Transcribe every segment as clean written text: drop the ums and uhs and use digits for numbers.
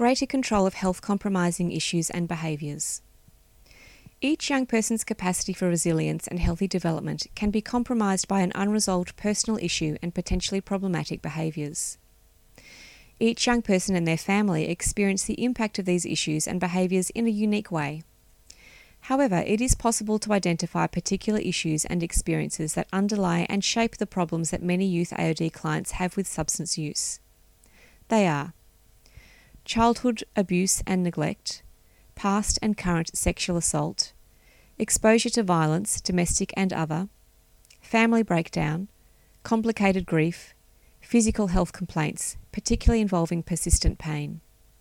greater control of health-compromising issues and behaviours. Each young person's capacity for resilience and healthy development can be compromised by an unresolved personal issue and potentially problematic behaviours. Each young person and their family experience the impact of these issues and behaviours in a unique way. However, it is possible to identify particular issues and experiences that underlie and shape the problems that many youth AOD clients have with substance use. They are childhood abuse and neglect, past and current sexual assault, exposure to violence, domestic and other, family breakdown, complicated grief, physical health complaints, particularly involving persistent pain.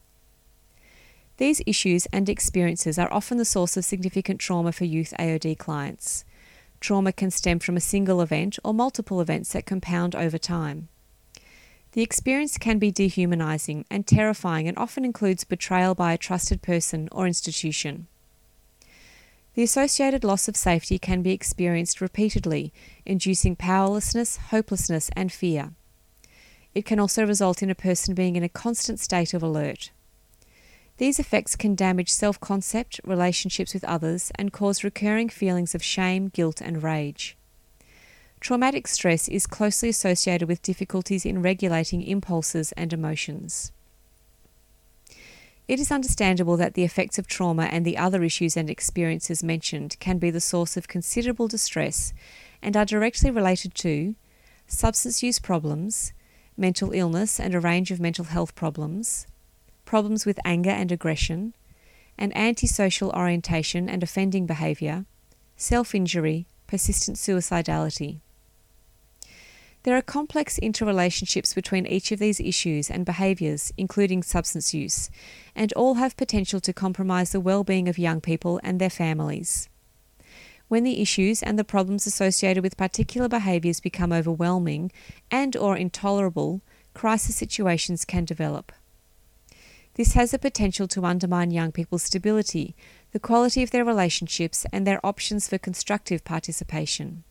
These issues and experiences are often the source of significant trauma for youth AOD clients. Trauma can stem from a single event or multiple events that compound over time. The experience can be dehumanising and terrifying and often includes betrayal by a trusted person or institution. The associated loss of safety can be experienced repeatedly, inducing powerlessness, hopelessness and fear. It can also result in a person being in a constant state of alert. These effects can damage self-concept, relationships with others, and cause recurring feelings of shame, guilt and rage. Traumatic stress is closely associated with difficulties in regulating impulses and emotions. It is understandable that the effects of trauma and the other issues and experiences mentioned can be the source of considerable distress and are directly related to substance use problems, mental illness and a range of mental health problems, problems with anger and aggression, and antisocial orientation and offending behaviour, self-injury, persistent suicidality. There are complex interrelationships between each of these issues and behaviours, including substance use, and all have potential to compromise the well-being of young people and their families. When the issues and the problems associated with particular behaviours become overwhelming and/or intolerable, crisis situations can develop. This has the potential to undermine young people's stability, the quality of their relationships, and their options for constructive participation.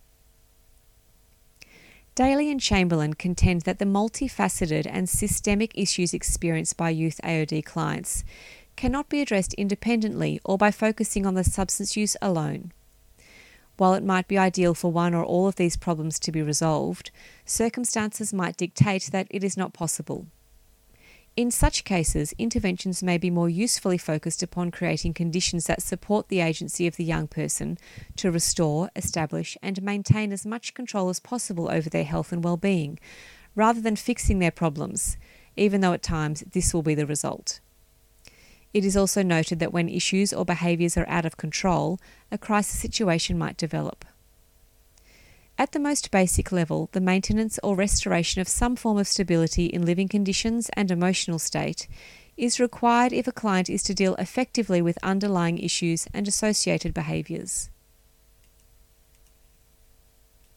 Daly and Chamberlain contend that the multifaceted and systemic issues experienced by youth AOD clients cannot be addressed independently or by focusing on the substance use alone. While it might be ideal for one or all of these problems to be resolved, circumstances might dictate that it is not possible. In such cases, interventions may be more usefully focused upon creating conditions that support the agency of the young person to restore, establish, and maintain as much control as possible over their health and well-being, rather than fixing their problems, even though at times this will be the result. It is also noted that when issues or behaviours are out of control, a crisis situation might develop. At the most basic level, the maintenance or restoration of some form of stability in living conditions and emotional state is required if a client is to deal effectively with underlying issues and associated behaviours.